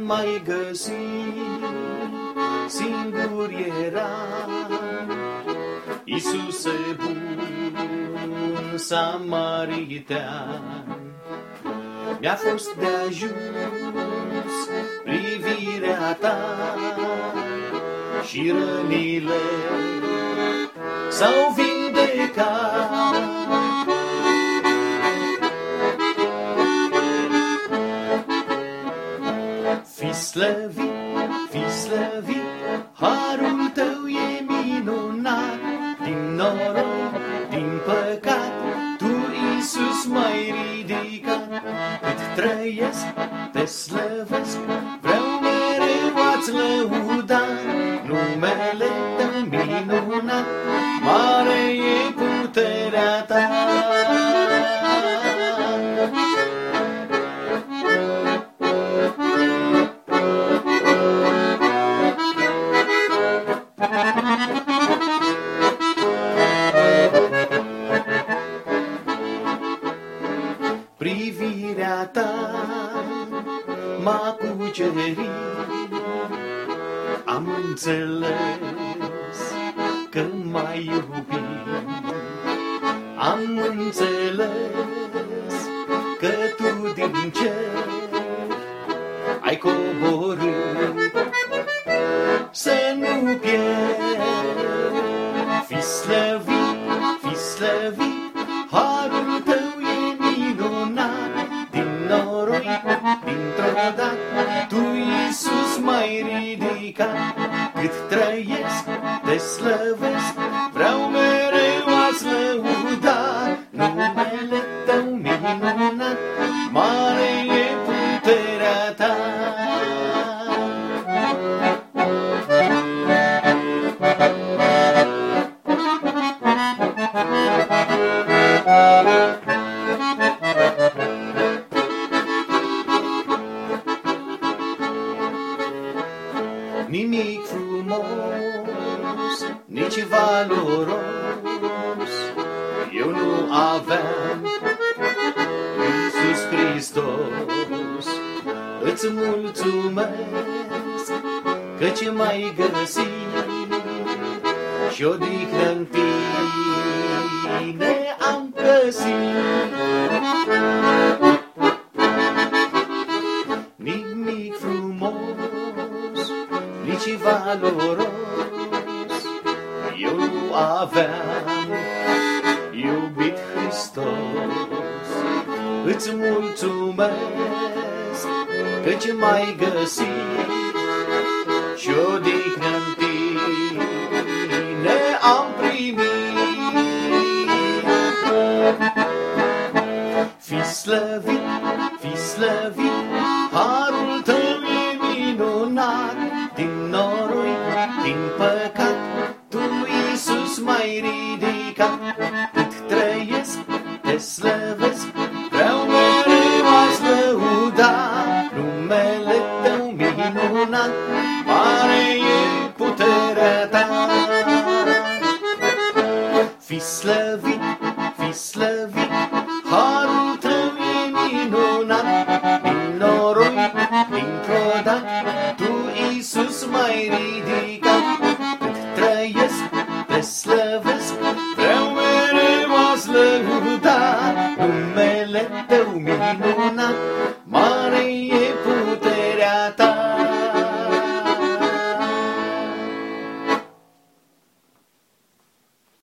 mai găsi, singur eram. Iisuse bun samaritean, mi-a fost de ajuns privirea ta și rănile s-au vindecat. Fi slăvit, harul tău e minunat. Din noroc, din păcat, tu, Iisus, m-ai ridicat. Cât trăiesc, te slăvesc, vreau mereu a-ți lăuda. Numele tău minunat, mare e puterea ta. Privirea ta m-a cucerit, am înțeles că m-ai iubit. Am înțeles că tu din cer ai coborât să nu pierzi. Fi slăvit, harul tău e minunat. Din noroi, dintr-o dată, tu, Iisus, m-ai ridicat. Cât trăiesc, te slăvesc, vreau mereu a-ți lăuda. Numele tău minunat, mare e puterea ta. Nimic frumos, nici valoros eu nu aveam, Iisus Hristos. Îți mulțumesc căci m-ai găsit și odihnă-n tine am găsit. Nimic frumos, nici valoros eu nu aveam, iubit Hristos. Îți mulțumesc căci m-ai găsit și odihnă-n tine am primit. Fi slăvit, harul tău e minunat. Din noroi, din păcat, tu, Iisus, m-ai ridicat. Cât trăiesc, te slăvesc, vreau mereu a-ți lăuda. Numele tău minunat, mare e puterea ta. Fi slăvit, harul tău e minunat. Din noroi, dintr-o dată, tu, Iisus, m-ai ridicat. Cât trăiesc, te slăvesc, vreau mereu a-ți lăuda.